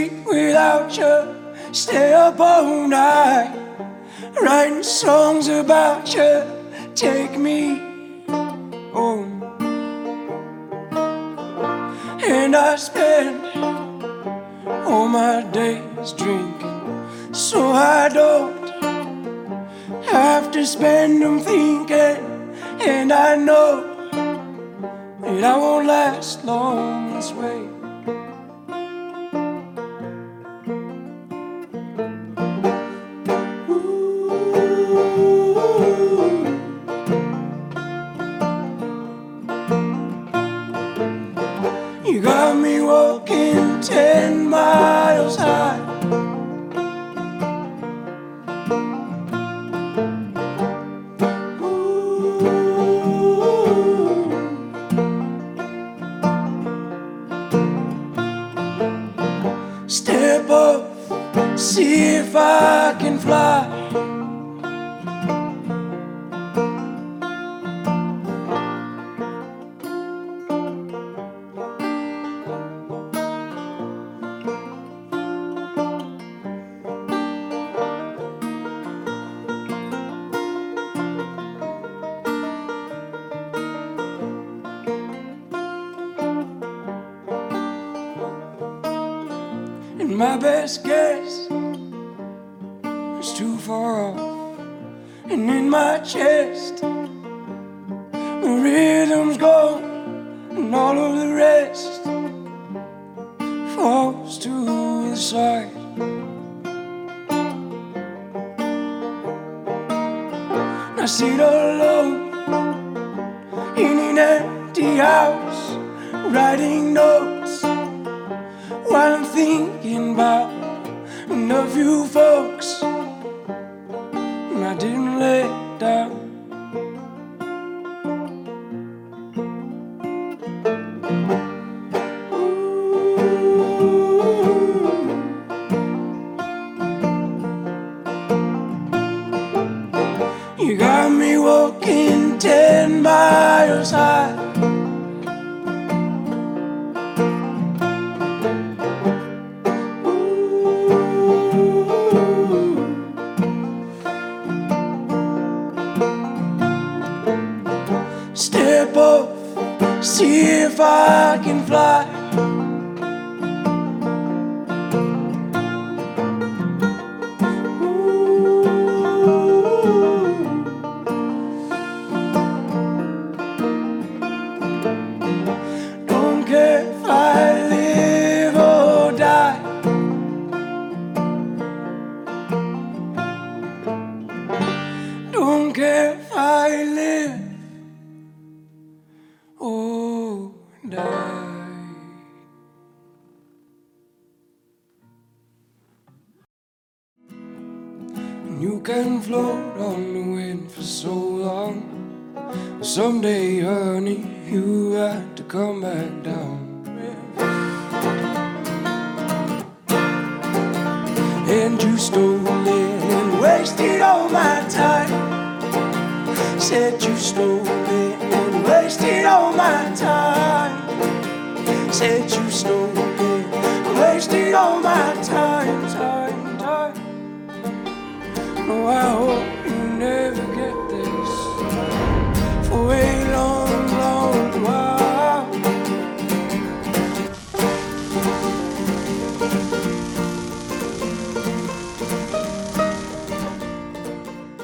sleep without you, stay up all night, writing songs about you, take me home. And I spend all my days drinking, so I don't have to spend them thinking. And I know that I won't last long this way. You got me walking 10 miles high. Step up, see if I can fly. And my best guess is too far off. And in my chest, the rhythm's gone, and all of the rest falls to the side. I sit alone in an empty house, writing notes while I'm thinking about a few folks I didn't let down. You got me walking 10 miles high. Step up, see if I can fly. Don't care if I live or die. Don't care if I live or die. And you can float on the wind for so long. Someday, honey, you have to come back down. And you stole it and wasted all my time. Said you stole it and wasted all my time. Said you stole it and wasted all my time. Oh, I hope